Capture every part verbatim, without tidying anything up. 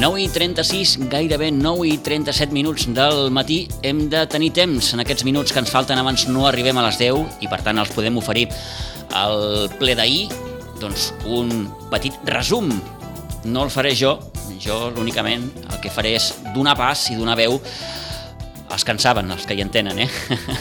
nou i trenta-sis, gairebé nou i trenta-set minuts del matí. Hem de tenir temps en aquests minuts que ens falten abans no arribem a les deu i per tant els podem oferir al ple d'ahir doncs un petit resum. No el faré jo, jo únicament el que faré és donar pas i donar veu als que en saben, els que hi entenen, eh?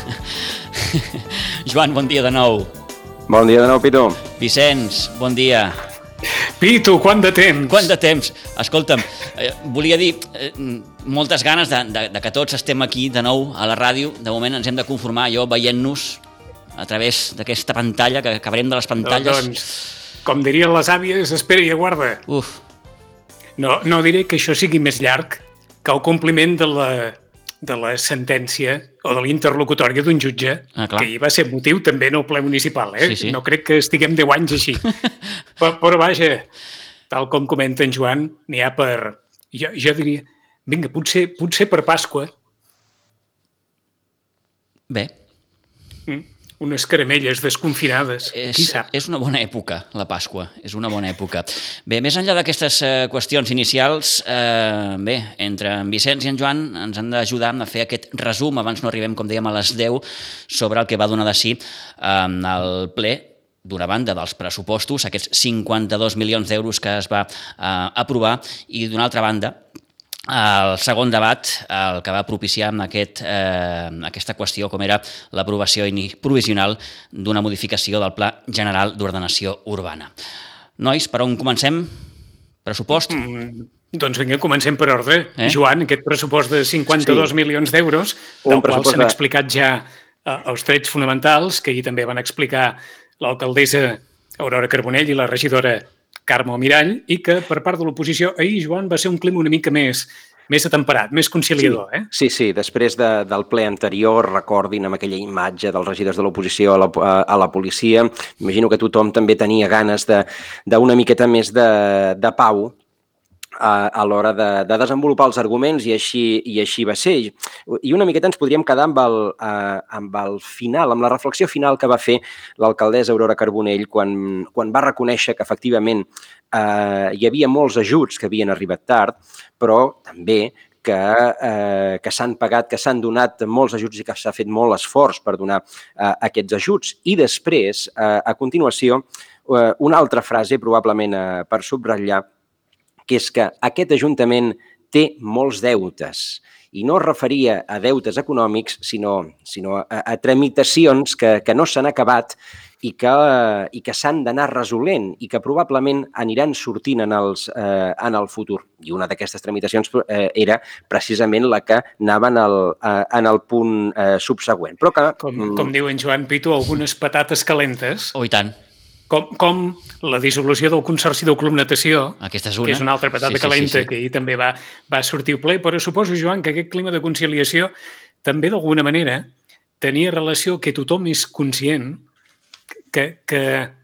Joan, bon dia de nou. Bon dia de nou, Pitu. Vicenç, bon dia. Pitu, quant de temps? Quant de temps? Escolta'm, eh, volia dir, eh, moltes ganes de, de, de que tots estem aquí de nou a la ràdio. De moment ens hem de conformar, jo veient-nos a través d'aquesta pantalla, que acabarem de les pantalles. Doncs, com dirien les àvies, espera i aguarda. Uf. No, no diré que això sigui més llarg que el compliment de la, de la sentència o de l'interlocutòria d'un jutge, ah, que hi va ser motiu també en el ple municipal. Eh? Sí, sí. No crec que estiguem deu anys així. però, però vaja, tal com comenta en Joan, n'hi ha per... Jo, jo diria, vinga, potser, potser per Pasqua. Bé. Mm. Unes caramelles desconfinades, és, qui sap? És una bona època, la Pasqua, és una bona època. Bé, més enllà d'aquestes eh, qüestions inicials, eh, bé, entre en Vicenç i en Joan ens han d'ajudar a fer aquest resum, abans no arribem, com dèiem, a les deu, sobre el que va donar de si en eh, el ple, d'una banda dels pressupostos, aquests cinquanta-dos milions d'euros que es va eh, aprovar, i d'una altra banda, el segon debat, el que va propiciar amb aquest, eh, aquesta qüestió, com era l'aprovació provisional d'una modificació del Pla General d'Ordenació Urbana. Nois, per on comencem? Pressupost? Mm, doncs vinga, comencem per ordre. Eh? Joan, aquest pressupost de cinquanta-dos sí. milions d'euros, del qual s'han de... explicat ja eh, els trets fonamentals, que ahir també van explicar l'alcaldessa Aurora Carbonell i la regidora Carme Almirall, i que per part de l'oposició ahir, Joan, va ser un clima una mica més, més atemperat, més conciliador. Sí, eh? sí, sí. Després de, del ple anterior, recordin amb aquella imatge dels regidors de l'oposició a, la, a la policia, imagino que tothom també tenia ganes d'una miqueta més de, de pau a, a l'hora de, de desenvolupar els arguments, i així, i així va ser. I una miqueta ens podríem quedar amb el, eh, amb el final, amb la reflexió final que va fer l'alcaldessa Aurora Carbonell quan, quan va reconèixer que efectivament eh, hi havia molts ajuts que havien arribat tard, però també que, eh, que s'han pagat, que s'han donat molts ajuts i que s'ha fet molt esforç per donar eh, aquests ajuts. I després, eh, a continuació, eh, una altra frase, probablement eh, per subratllar, que és que aquest Ajuntament té molts deutes, i no es referia a deutes econòmics, sinó, sinó a, a tramitacions que, que no s'han acabat i que, i que s'han d'anar resolent i que probablement aniran sortint en, els, eh, en el futur. I una d'aquestes tramitacions eh, era precisament la que anava en el, eh, en el punt eh, subsegüent. Però que, com, com diu en Joan Pitu, algunes patates calentes. Oh, i tant. Com, com la dissolució del Consorci del Club Natació, Aquesta és una. que és una altra patata sí, sí, calenta, sí, sí. que ahir també va, va sortir ple, però suposo, Joan, que aquest clima de conciliació també d'alguna manera tenia relació que tothom és conscient que, que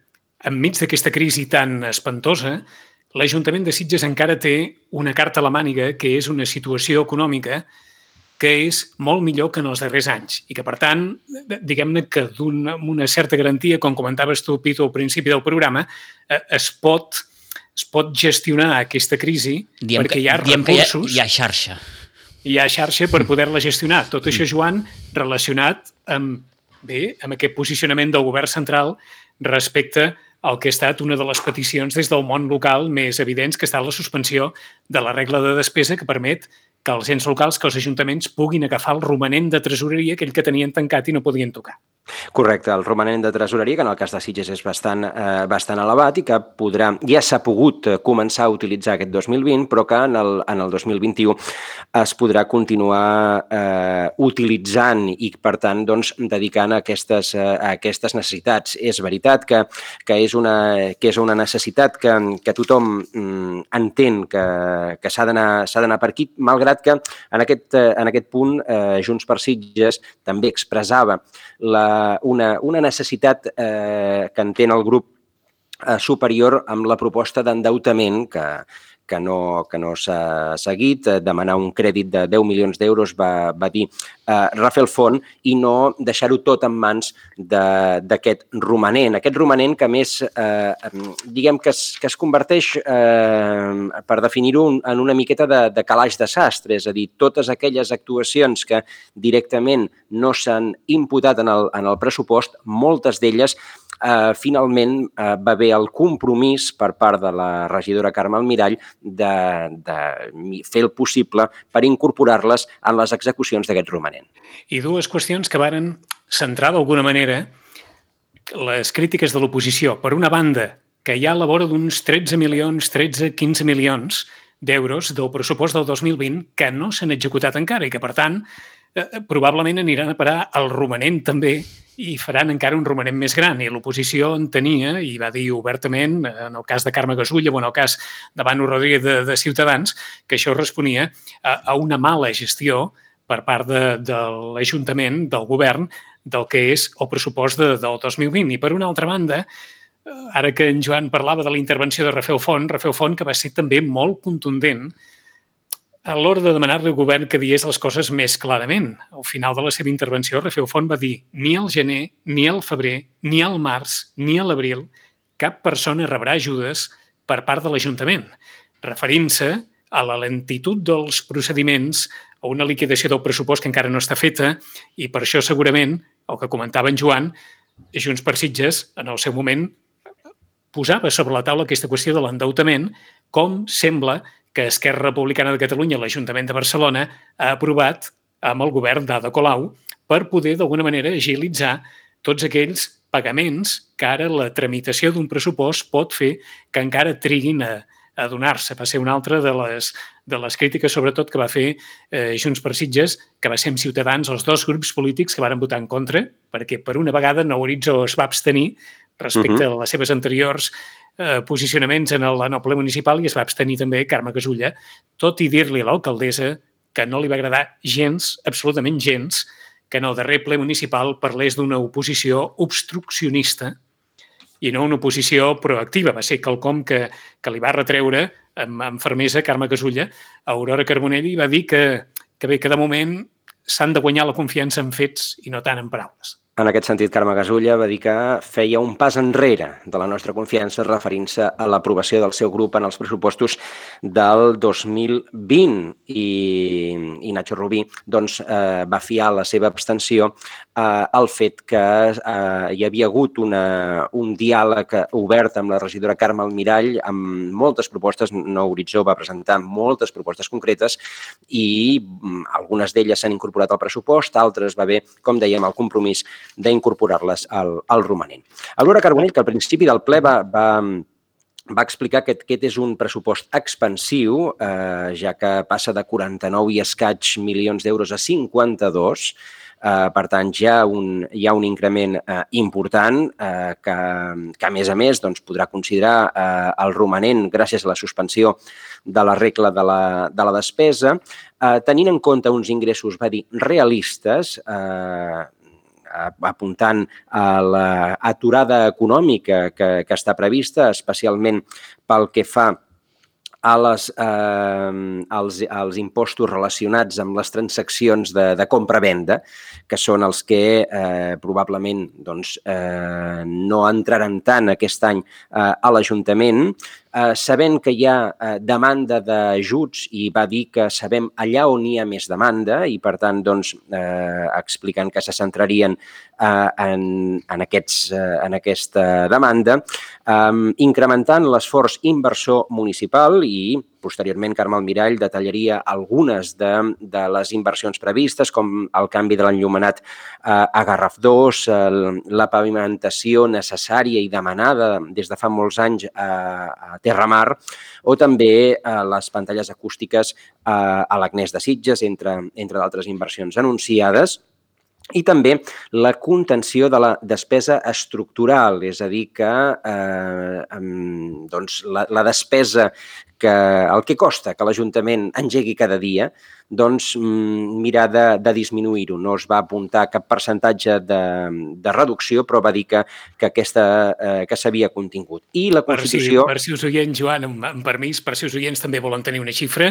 enmig d'aquesta crisi tan espantosa, l'Ajuntament de Sitges encara té una carta a la màniga, que és una situació econòmica que és molt millor que en els darrers anys i que, per tant, diguem-ne que d'una una certa garantia, com comentaves tu, Pitu, al principi del programa, eh, es, pot, es pot gestionar aquesta crisi diem perquè que, hi ha diem recursos. Que hi ha, hi ha xarxa. Hi ha xarxa per poder-la gestionar. Tot això, Joan, relacionat amb, bé, amb aquest posicionament del govern central respecte al que ha estat una de les peticions des del món local més evidents, que ha estat la suspensió de la regla de despesa que permet que els ens locals, que els ajuntaments puguin agafar el romanent de tresoreria, aquell que tenien tancat i no podien tocar. Correcte, el romanent de tresoreria, que en el cas de Sitges és bastant, eh, bastant elevat i que podrà, ja s'ha pogut començar a utilitzar aquest dos mil vint, però que en el, en el dos mil vint-i-u es podrà continuar eh, utilitzant i, per tant, doncs, dedicant a aquestes, a aquestes necessitats. És veritat que, que, és, una, que és una necessitat que, que tothom mm, entén que, que s'ha d'anar per aquí, malgrat que en aquest, en aquest punt eh, Junts per Sitges també expressava la Una, una necessitat eh, que entén el grup eh, superior amb la proposta d'endeutament que, que no, que no s'ha seguit, demanar un crèdit de deu milions d'euros, va, va dir eh, refer el fons i no deixar-ho tot en mans d'aquest romanent. Aquest romanent que, a més, eh, diguem que es, que es converteix, eh, per definir-ho, en una miqueta de, de calaix de sastre, és a dir, totes aquelles actuacions que directament no s'han imputat en el, en el pressupost, moltes d'elles Uh, finalment uh, va haver el compromís per part de la regidora Carme Almirall de, de fer el possible per incorporar-les en les execucions d'aquest romanent. I dues qüestions que varen centrar d'alguna manera les crítiques de l'oposició. Per una banda, que hi ha a la vora d'uns tretze milions, tretze, quinze milions d'euros del pressupost del dos mil vint que no s'han executat encara i que, per tant, eh, probablement aniran a parar al romanent també i faran encara un romanent més gran. I l'oposició entenia, i va dir obertament, en el cas de Carme Gasulla o en el cas de Manu Rodríguez de, de Ciutadans, que això responia a, a una mala gestió per part de, de l'Ajuntament, del govern, del que és el pressupost de, del dos mil vint. I per una altra banda, ara que en Joan parlava de la intervenció de Rafael Font, Rafael Font que va ser també molt contundent a l'hora de demanar-li al govern que digués les coses més clarament. Al final de la seva intervenció, Rafael Font va dir ni al gener, ni al febrer, ni al març, ni a l'abril, cap persona rebrà ajudes per part de l'Ajuntament, referint-se a la lentitud dels procediments, a una liquidació del pressupost que encara no està feta i per això segurament, el que comentava en Joan, Junts per Sitges, en el seu moment, posava sobre la taula aquesta qüestió de l'endeutament, com sembla que Esquerra Republicana de Catalunya, l'Ajuntament de Barcelona, ha aprovat amb el govern d'Ada Colau per poder, d'alguna manera, agilitzar tots aquells pagaments que ara la tramitació d'un pressupost pot fer que encara triguin a, a donar-se. Va ser una altra de les, de les crítiques, sobretot, que va fer eh, Junts per Sitges, que va ser amb Ciutadans, els dos grups polítics que varen votar en contra, perquè per una vegada Nou Horitzó es va abstenir respecte uh-huh. a les seves anteriors eh, posicionaments en el, en el ple municipal i es va abstenir també Carme Gasulla, tot i dir-li a l'alcaldessa que no li va agradar gens, absolutament gens, que en el darrer ple municipal parlés d'una oposició obstruccionista i no una oposició proactiva. Va ser quelcom que, que li va retreure amb, amb fermesa Carme Gasulla a Aurora Carbonell i va dir que, que bé, que de moment s'han de guanyar la confiança en fets i no tant en paraules. En aquest sentit, Carme Gasulla va dir que feia un pas enrere de la nostra confiança referint-se a l'aprovació del seu grup en els pressupostos del dos mil vint i, i Nacho Rubí doncs, eh, va fiar la seva abstenció eh, al fet que eh, hi havia hagut una, un diàleg obert amb la regidora Carme Almirall amb moltes propostes. Nou Horitzó va presentar moltes propostes concretes i mm, algunes d'elles s'han incorporat al pressupost, altres va haver, com dèiem, el compromís d'incorporar-les al, al romanent. Aurora Carbonell, que al principi del ple va, va, va explicar que aquest és un pressupost expansiu, eh, ja que passa de quaranta-nou i escaig milions d'euros a cinquanta-dos. Eh, per tant, ja un, hi ha un increment eh, important eh, que, que, a més a més, doncs, podrà considerar eh, el romanent gràcies a la suspensió de la regla de la, de la despesa, eh, tenint en compte uns ingressos, va dir, realistes, eh, apuntant a l'aturada econòmica que, que està prevista, especialment pel que fa a les, eh, als, als impostos relacionats amb les transaccions de, de compra-venda, que són els que eh, probablement doncs, eh, no entraran tant aquest any eh, a l'Ajuntament, eh, sabent que hi ha eh, demanda d'ajuts i va dir que sabem allà on hi ha més demanda i, per tant, doncs, eh, explicant que se centrarien eh, en, en, aquests, eh, en aquesta demanda, eh, incrementant l'esforç inversor municipal i, posteriorment, Carme Almirall detallaria algunes de, de les inversions previstes, com el canvi de l'enllumenat eh, a Garraf dos, el, la pavimentació necessària i demanada des de fa molts anys a, a Terramar, o també eh, les pantalles acústiques eh, a l'Agnès de Sitges, entre, entre d'altres inversions anunciades. I també la contenció de la despesa estructural, és a dir, que eh, doncs la, la despesa, que el que costa que l'Ajuntament engegui cada dia, doncs mirar de, de disminuir-ho. No es va apuntar cap percentatge de, de reducció, però va dir que, que, aquesta, eh, que s'havia contingut. I la Constitució... Per si, per si us oients, Joan, amb, amb permís, per si us oients també volen tenir una xifra,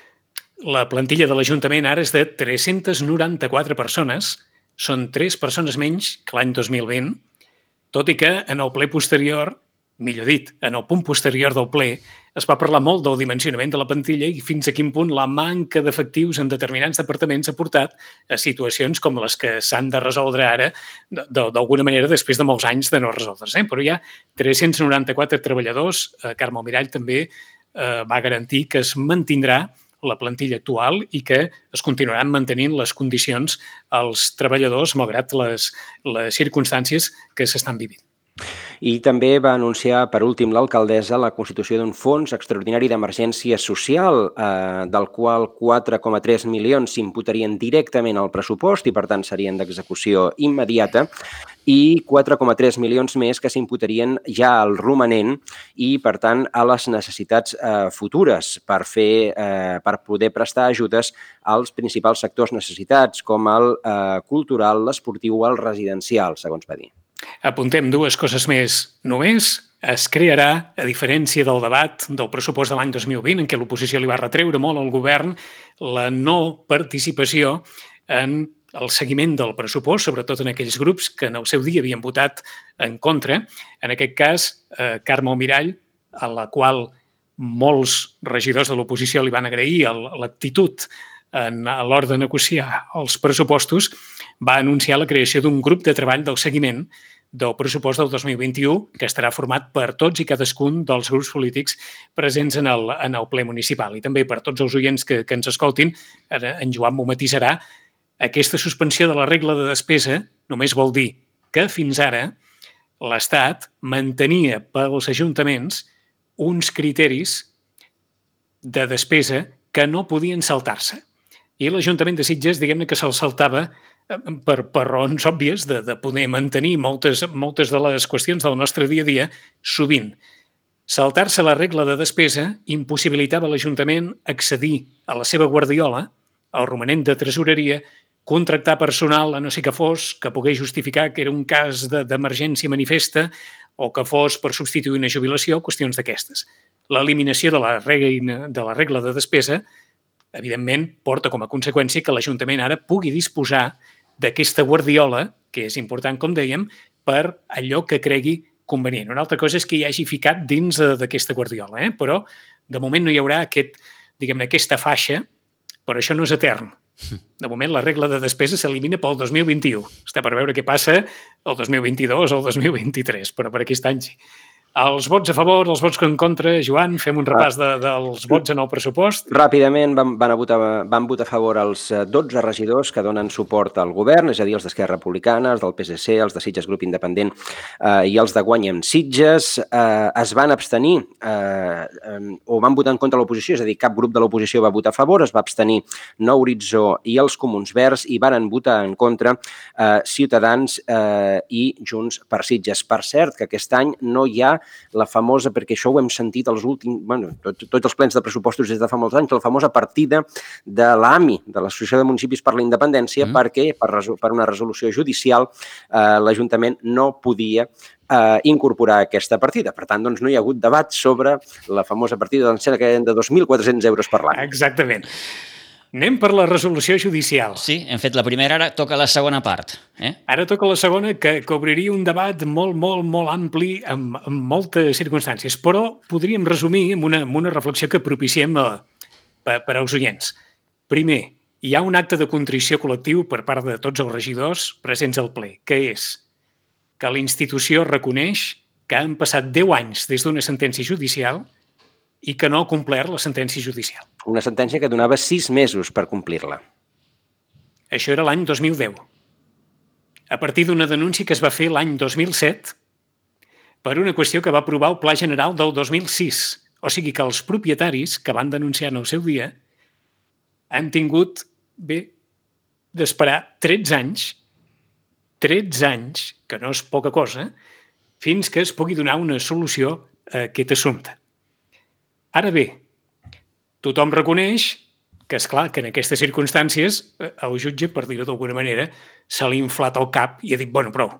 la plantilla de l'Ajuntament ara és de tres-centes noranta-quatre persones, són tres persones menys que l'any dos mil vint, tot i que en el ple posterior, millor dit, en el punt posterior del ple, es va parlar molt del dimensionament de la plantilla i fins a quin punt la manca d'efectius en determinats departaments ha portat a situacions com les que s'han de resoldre ara, d'alguna manera, després de molts anys de no resoldre's. Eh? Però hi ha tres-cents noranta-quatre treballadors. Carme Almirall també eh, va garantir que es mantindrà la plantilla actual i que es continuaran mantenint les condicions als treballadors malgrat les, les circumstàncies que s'estan vivint. I també va anunciar, per últim, l'alcaldessa la constitució d'un fons extraordinari d'emergència social, eh, del qual quatre coma tres milions s'imputarien directament al pressupost i, per tant, serien d'execució immediata, i quatre coma tres milions més que s'imputarien ja al romanent i, per tant, a les necessitats eh, futures per, fer, eh, per poder prestar ajudes als principals sectors necessitats, com el eh, cultural, l'esportiu o el residencial, segons va dir. Apuntem dues coses més. Només es crearà, a diferència del debat del pressupost de l'any dos mil vint, en què l'oposició li va retreure molt al govern la no participació en el seguiment del pressupost, sobretot en aquells grups que en el seu dia havien votat en contra. En aquest cas, eh, Carme Almirall, a la qual molts regidors de l'oposició li van agrair l'actitud en, a l'hora de negociar els pressupostos, va anunciar la creació d'un grup de treball del seguiment del pressupost del dos mil vint-i-u, que estarà format per tots i cadascun dels grups polítics presents en el, en el ple municipal. I també per tots els oients que, que ens escoltin, ara en Joan m'ho matisarà, aquesta suspensió de la regla de despesa només vol dir que fins ara l'Estat mantenia pels ajuntaments uns criteris de despesa que no podien saltar-se. I l'Ajuntament de Sitges, diguem-ne que se'l saltava per, per raons òbvies de, de poder mantenir moltes, moltes de les qüestions del nostre dia a dia, sovint. Saltar-se la regla de despesa impossibilitava l'Ajuntament accedir a la seva guardiola, al romanent de tresoreria, contractar personal a no sé què fos, que pogués justificar que era un cas d'emergència manifesta o que fos per substituir una jubilació, qüestions d'aquestes. L'eliminació de la regla de la regla de despesa evidentment, porta com a conseqüència que l'Ajuntament ara pugui disposar d'aquesta guardiola, que és important, com dèiem, per allò que cregui convenient. Una altra cosa és que hi hagi ficat dins d'aquesta guardiola, eh? Però de moment no hi haurà aquest, diguem-ne, aquesta faixa, però això no és etern. De moment, la regla de despesa s'elimina pel dos mil vint-i-u. Està per veure què passa el dos mil vint-i-dos o el dos mil vint-i-tres, però per aquest any sí. Els vots a favor, els vots en contra, Joan, fem un repàs de, dels vots en el pressupost. Ràpidament van, van, a votar, van votar a favor els dotze regidors que donen suport al govern, és a dir, els d'Esquerra Republicana, els del P S C, els de Sitges Grup Independent eh, i els de Guanyem Sitges. Eh, es van abstenir eh, eh, o van votar en contra l'oposició, és a dir, cap grup de l'oposició va votar a favor, es va abstenir Nou Horitzó i els Comuns Verds i varen votar en contra eh, Ciutadans eh, i Junts per Sitges. Per cert, que aquest any no hi ha la famosa, perquè això ho hem sentit els últims, bueno, tots tot els plens de pressupostos des de fa molts anys, la famosa partida de l'A M I, de l'Associació de Municipis per la Independència, mm. perquè per, per una resolució judicial eh, l'Ajuntament no podia eh, incorporar aquesta partida. Per tant, doncs, no hi ha hagut debat sobre la famosa partida de dos mil quatre-cents euros per l'any. Exactament. Anem per la resolució judicial. Sí, hem fet la primera, ara toca la segona part. Eh? Ara toca la segona, que, que obriria un debat molt, molt, molt ampli amb, amb moltes circumstàncies, però podríem resumir amb una, amb una reflexió que propiciem a, per, per als oients. Primer, hi ha un acte de contrició col·lectiu per part de tots els regidors presents al ple, que és que la institució reconeix que han passat deu anys des d'una sentència judicial i que no ha complert la sentència judicial. Una sentència que donava sis mesos per complir-la. Això era l'any dos mil deu. A partir d'una denúncia que es va fer l'any dos mil set per una qüestió que va aprovar el Pla General del dos mil sis. O sigui que els propietaris que van denunciar en el seu dia han tingut, bé, d'esperar tretze anys tretze anys, que no és poca cosa, fins que es pugui donar una solució a aquest assumpte. Ara bé, tothom reconeix que, és clar que en aquestes circumstàncies el jutge, per dir-ho d'alguna manera, se li ha inflat el cap i ha dit, bueno, prou.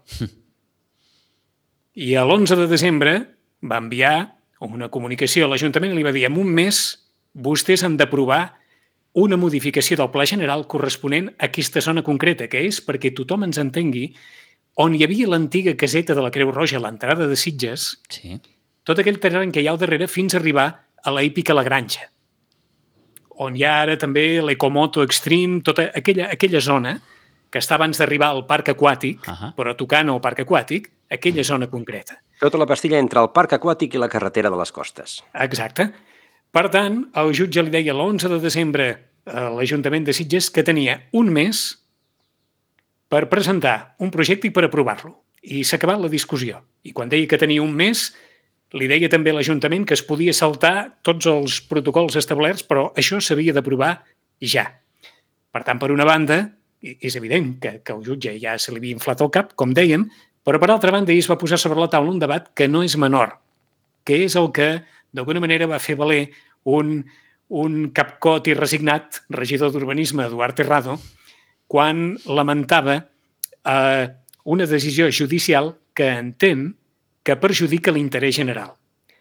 I a l'onze de desembre va enviar una comunicació a l'Ajuntament i li va dir, en un mes vostès han d'aprovar una modificació del pla general corresponent a aquesta zona concreta, que és perquè tothom ens entengui, on hi havia l'antiga caseta de la Creu Roja a l'entrada de Sitges, Sí. tot aquell terreny que hi ha al darrere fins a arribar a la hípica La Granja, on hi ha ara també l'Ecomoto Extreme, tota aquella, aquella zona que està abans d'arribar al parc aquàtic, uh -huh. però tocant al parc aquàtic, aquella zona concreta. Tota la pastilla entre el parc aquàtic i la carretera de les costes. Exacte. Per tant, el jutge li deia l'onze de desembre a l'Ajuntament de Sitges que tenia un mes per presentar un projecte i per aprovar-lo. I s'ha acabat la discussió. I quan deia que tenia un mes, li deia també a l'Ajuntament que es podia saltar tots els protocols establerts, però això s'havia d'aprovar ja. Per tant, per una banda, és evident que, que el jutge ja se li havia inflat el cap, com dèiem, però per altra banda, ell es va posar sobre la taula un debat que no és menor, que és el que, d'alguna manera, va fer valer un, un capcot i resignat regidor d'Urbanisme, Eduard Terrado, quan lamentava eh, una decisió judicial que entén que perjudica l'interès general.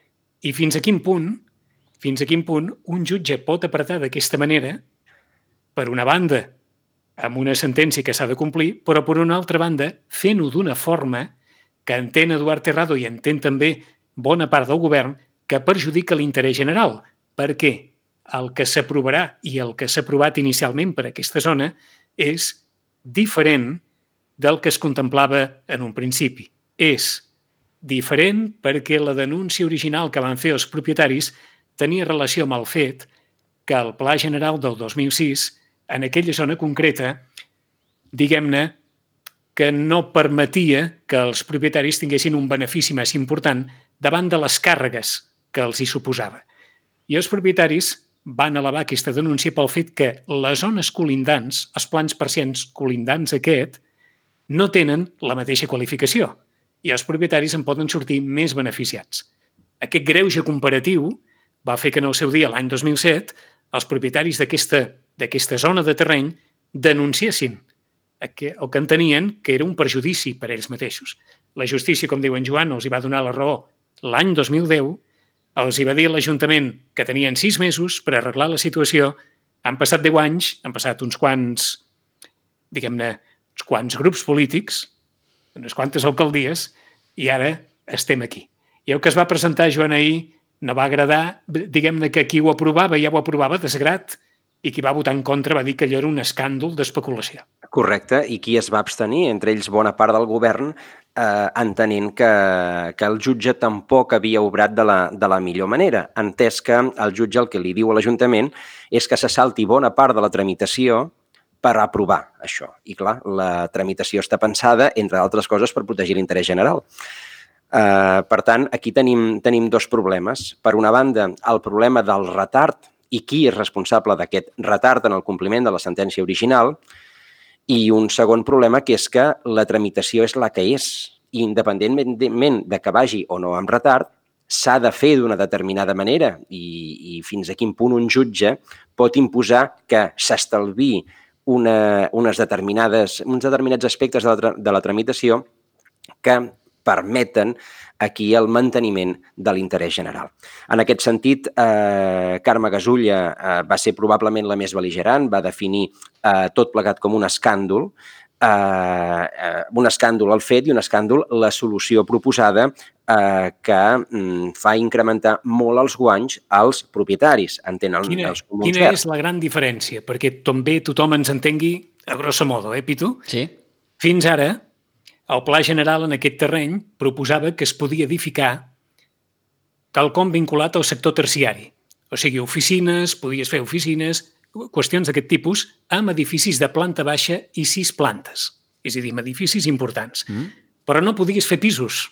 I fins a quin punt, fins a quin punt un jutge pot apretar d'aquesta manera, per una banda, amb una sentència que s'ha de complir, però per una altra banda, fent-ho d'una forma que entén Eduard Terrado i entén també bona part del govern, que perjudica l'interès general, perquè el que s'aprovarà i el que s'ha aprovat inicialment per aquesta zona és diferent del que es contemplava en un principi. És diferent perquè la denúncia original que van fer els propietaris tenia relació amb el fet que el Pla General del dos mil sis, en aquella zona concreta, diguem-ne, que no permetia que els propietaris tinguessin un benefici més important davant de les càrregues que els hi suposava. I els propietaris van elevar aquesta denúncia pel fet que les zones colindants, els plans parcials colindants aquest, no tenen la mateixa qualificació i els propietaris en poden sortir més beneficiats. Aquest greuge comparatiu va fer que en el seu dia, l'any dos mil set, els propietaris d'aquesta d'aquesta zona de terreny denunciessin el que entenien que era un perjudici per ells mateixos. La justícia, com diu en Joan, els hi va donar la raó l'any dos mil deu, els hi va dir a l'Ajuntament que tenien sis mesos per arreglar la situació, han passat deu anys, han passat uns quants, diguem-ne, uns quants grups polítics, unes quantes alcaldies, i ara estem aquí. I el que es va presentar, Joan, ahir, no va agradar, diguem-ne que qui ho aprovava ja ho aprovava desgrat, i qui va votar en contra va dir que allò era un escàndol d'especulació. Correcte, i qui es va abstenir, entre ells bona part del govern, eh, entenent que, que el jutge tampoc havia obrat de la, de la millor manera, entès que el jutge el que li diu a l'Ajuntament és que se salti bona part de la tramitació per aprovar això. I clar, la tramitació està pensada, entre altres coses, per protegir l'interès general. Eh, per tant, aquí tenim, tenim dos problemes. Per una banda, el problema del retard i qui és responsable d'aquest retard en el compliment de la sentència original, i un segon problema que és que la tramitació és la que és. I independentment de que vagi o no amb retard, s'ha de fer d'una determinada manera i, i fins a quin punt un jutge pot imposar que s'estalvi una, unes determinades, uns determinats aspectes de la, de la tramitació que permeten aquí el manteniment de l'interès general. En aquest sentit, eh, Carme Gasulla eh, va ser probablement la més bel·ligerant, va definir eh, tot plegat com un escàndol, eh, eh, un escàndol el fet i un escàndol la solució proposada eh, que mm, fa incrementar molt els guanys als propietaris. Entenen quina, els comuns quina verds. és la gran diferència? Perquè també tothom ens entengui a grosso modo, eh, Pitu? Sí. Fins ara, el Pla General en aquest terreny proposava que es podia edificar quelcom vinculat al sector terciari. O sigui, oficines, podies fer oficines, qüestions d'aquest tipus, amb edificis de planta baixa i sis plantes. És a dir, amb edificis importants. Mm. Però no podies fer pisos.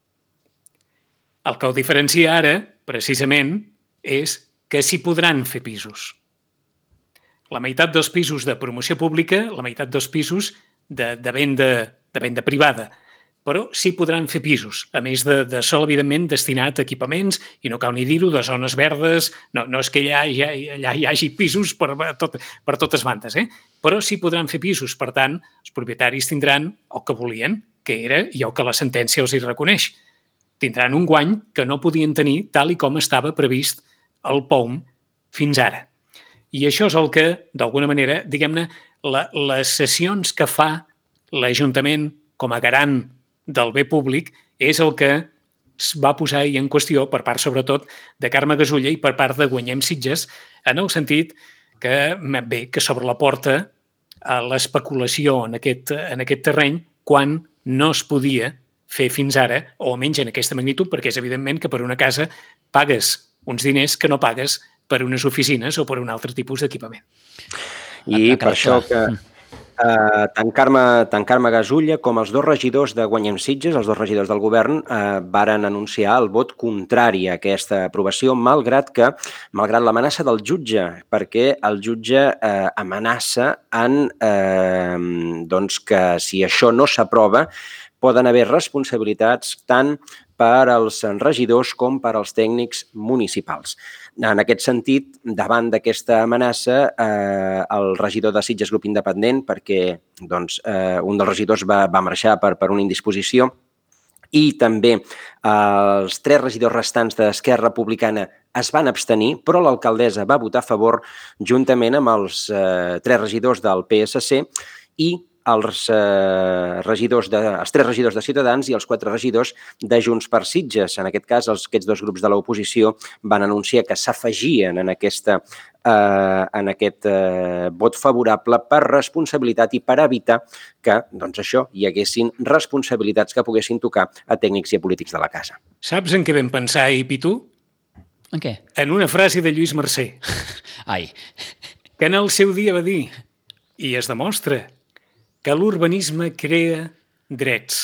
El que ho diferencia ara, precisament, és que s'hi podran fer pisos. La meitat dels pisos de promoció pública, la meitat dels pisos de, de, venda, de venda privada, però sí podran fer pisos, a més de, de sol, evidentment, destinat a equipaments, i no cal ni dir-ho, de zones verdes, no, no és que allà, allà, allà hi hagi pisos per, tot, per totes bandes, eh? Però sí podran fer pisos, per tant, els propietaris tindran el que volien, que era i el que la sentència els hi reconeix. Tindran un guany que no podien tenir tal i com estava previst el P O U M fins ara. I això és el que, d'alguna manera, diguem-ne, la, les sessions que fa l'Ajuntament com a garant del bé públic és el que es va posar ahir en qüestió per part, sobretot, de Carme Gasulla i per part de Guanyem Sitges, en el sentit que, bé, que s'obre la porta a l'especulació en aquest, en aquest terreny quan no es podia fer fins ara, o almenys en aquesta magnitud, perquè és evidentment que per una casa pagues uns diners que no pagues per unes oficines o per un altre tipus d'equipament. I per això que Uh, tant, Carme, tant Carme Gasulla com els dos regidors de Guanyem Sitges, els dos regidors del govern, uh, varen anunciar el vot contrari a aquesta aprovació, malgrat que, malgrat l'amenaça del jutge, perquè el jutge uh, amenaça en uh, doncs que si això no s'aprova poden haver responsabilitats tant per als regidors com per als tècnics municipals. En aquest sentit, davant d'aquesta amenaça, eh, el regidor de Sitges Grup Independent, perquè doncs, eh, un dels regidors va, va marxar per, per una indisposició, i també eh, els tres regidors restants d'Esquerra Republicana es van abstenir, però l'alcaldessa va votar a favor juntament amb els eh, tres regidors del P S C i els, eh, regidors de, els tres regidors de Ciutadans i els quatre regidors de Junts per Sitges. En aquest cas, els, aquests dos grups de l'oposició van anunciar que s'afegien en, aquesta, eh, en aquest eh, vot favorable per responsabilitat i per evitar que doncs això hi haguessin responsabilitats que poguessin tocar a tècnics i a polítics de la casa. Saps en què vam pensar ahir, Pitu? En què? En una frase de Lluís Mercè. Ai. Que en el seu dia va dir, i es demostra, que l'urbanisme crea drets,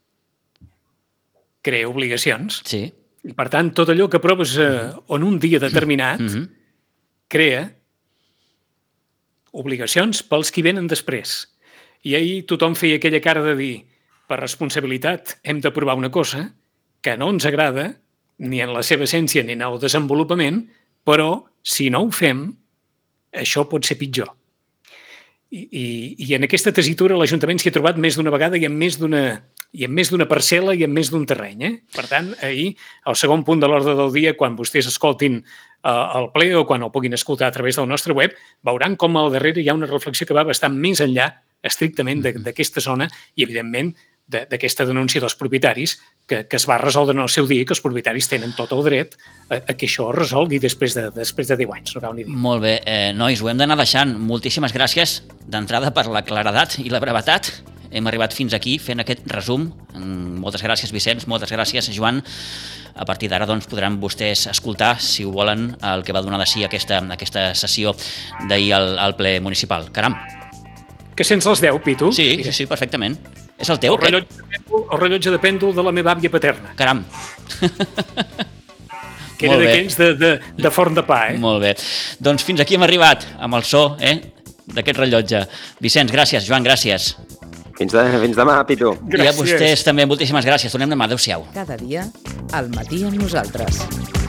crea obligacions. Sí. I, per tant, tot allò que proves eh, en un dia determinat Mm-hmm. crea obligacions pels qui venen després. I ahir tothom feia aquella cara de dir, per responsabilitat hem d'aprovar una cosa que no ens agrada, ni en la seva essència ni en el desenvolupament, però si no ho fem, això pot ser pitjor. I, i, i en aquesta tessitura l'Ajuntament s'hi ha trobat més d'una vegada i en més d'una i en més d'una parcel·la i en més d'un terreny. Eh? Per tant, ahir, el segon punt de l'ordre del dia, quan vostès escoltin eh, el ple o quan el puguin escoltar a través del nostre web, veuran com al darrere hi ha una reflexió que va bastant més enllà estrictament d'aquesta zona i, evidentment, d'aquesta denúncia dels propietaris que, que es va resoldre en el seu dia i que els propietaris tenen tot el dret a, a que això es resolgui després de, després de deu anys, no cal ni dir. Molt bé. Eh, nois, ho hem d'anar deixant. Moltíssimes gràcies d'entrada per la claredat i la brevetat. Hem arribat fins aquí fent aquest resum. Moltes gràcies, Vicenç, moltes gràcies, Joan. A partir d'ara doncs, podran vostès escoltar, si ho volen, el que va donar de si aquesta, aquesta sessió d'ahir al, al ple municipal. Caram! Que sents les deu, Pitu? Sí, sí, sí, perfectament. És el teu? El rellotge, de pèndol, el rellotge de pèndol de la meva àvia paterna. Caram! Que era d'aquells de, de, de forn de pa, eh? Molt bé. Doncs fins aquí hem arribat, amb el so eh, d'aquest rellotge. Vicenç, gràcies. Joan, gràcies. Fins, de, fins demà, Pitu. Gràcies. I a vostès també moltíssimes gràcies. Tornem demà. Adéu-siau. Cada dia, al matí amb nosaltres.